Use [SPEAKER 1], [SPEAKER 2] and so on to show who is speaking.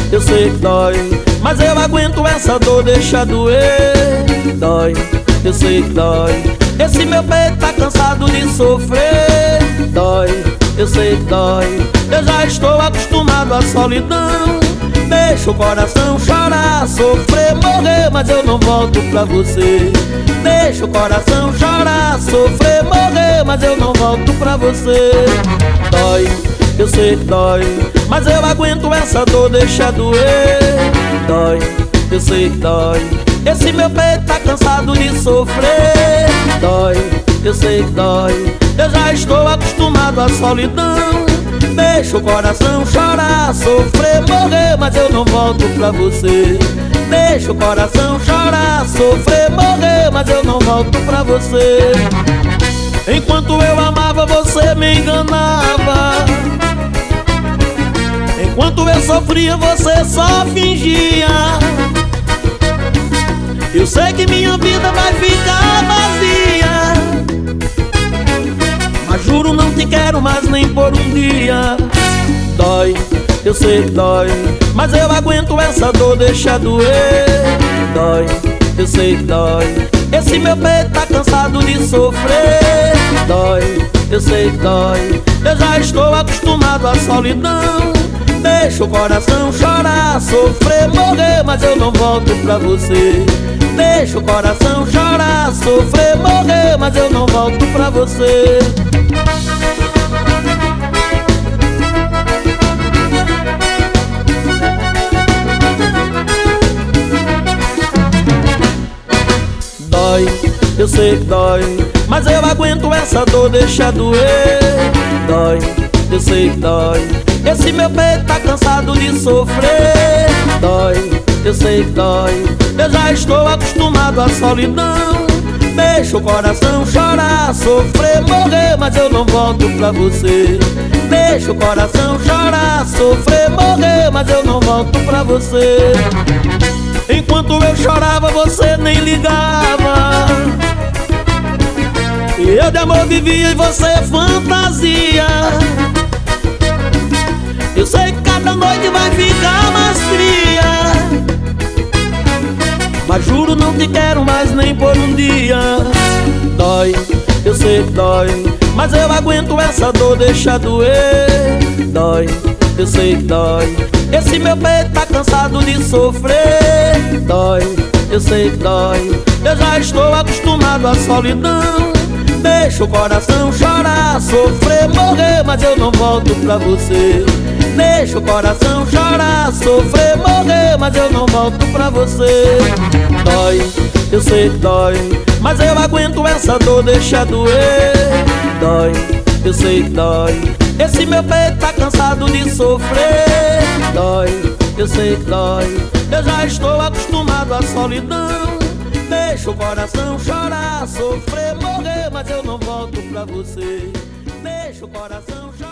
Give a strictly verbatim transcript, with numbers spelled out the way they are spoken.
[SPEAKER 1] eu sei que dói, mas eu aguento essa dor, deixa doer. Dói, eu sei que dói, esse meu peito tá cansado de sofrer. Dói, eu sei que dói, eu já estou acostumado à solidão. Deixa o coração chorar, sofrer, morrer, mas eu não volto pra você. Deixa o coração chorar, sofrer, morrer, mas eu não volto pra você. Dói, eu sei que dói, mas eu aguento essa dor, deixa doer. Dói, eu sei que dói, esse meu peito tá cansado de sofrer. Dói, eu sei que dói, eu já estou acostumado à solidão. Deixa o coração chorar, sofrer, morrer, mas eu não volto pra você. Deixa o coração chorar, sofrer, morrer, mas eu não volto pra você. Enquanto eu amava, você me enganava. Enquanto eu sofria, você só fingia. Eu sei que minha vida vai ficar vazia, mas juro não te quero mais nem por um dia. Dói, eu sei que dói, mas eu aguento essa dor, deixa doer. Dói, eu sei que dói, esse meu peito tá cansado de sofrer. Dói, eu sei que dói, eu já estou acostumado à solidão. Deixa o coração chorar, sofrer, morrer, mas eu não volto pra você. Deixa o coração chorar, sofrer, morrer, mas eu não volto pra você. Dói, eu sei que dói, mas eu aguento essa dor, deixa doer. Dói, eu sei que dói, esse meu peito tá cansado de sofrer. Dói, eu sei que dói, eu já estou acostumado à solidão. Deixa o coração chorar, sofrer, morrer, mas eu não volto pra você. Deixa o coração chorar, sofrer, morrer, mas eu não volto pra você. Enquanto eu chorava, você nem ligava. E eu de amor vivia e você fantasia. Eu sei que cada noite vai ficar mais fria, mas juro não te quero mais nem por um dia. Dói, eu sei que dói, mas eu aguento essa dor, deixa doer. Dói, eu sei que dói, esse meu peito tá cansado de sofrer. Dói, eu sei que dói, eu já estou acostumado à solidão. Deixa o coração chorar, sofrer, morrer, mas eu não volto pra você. Deixa o coração chorar, sofrer, morrer, mas eu não volto pra você. Dói, eu sei que dói, mas eu aguento essa dor, deixa doer. Dói, eu sei que dói, esse meu peito tá cansado de sofrer. Dói, eu sei que dói, eu já estou acostumado à solidão. Deixa o coração chorar, sofrer, morrer, mas eu não volto pra você. Deixa o coração chorar.